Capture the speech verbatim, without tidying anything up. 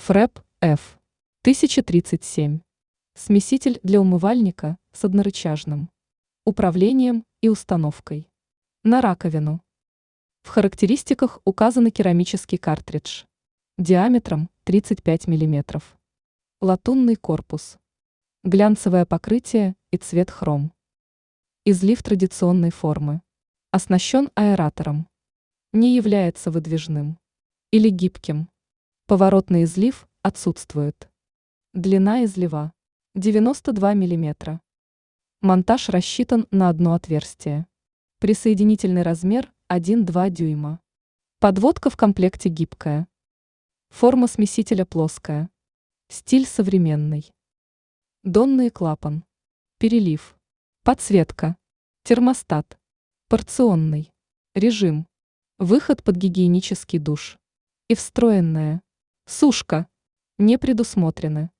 Фрэп F тысяча тридцать семь. Смеситель для умывальника с однорычажным управлением и установкой на раковину. В характеристиках указан керамический картридж диаметром тридцать пять миллиметров, латунный корпус, глянцевое покрытие и цвет хром. Излив традиционной формы. Оснащен аэратором. Не является выдвижным или гибким. Поворотный излив отсутствует. Длина излива девяносто два миллиметра. Монтаж рассчитан на одно отверстие. Присоединительный размер один-два дюйма. Подводка в комплекте гибкая. Форма смесителя плоская. Стиль современный. Донный клапан. Перелив. Подсветка. Термостат. Порционный. Режим. Выход под гигиенический душ. И встроенная сушка не предусмотрены.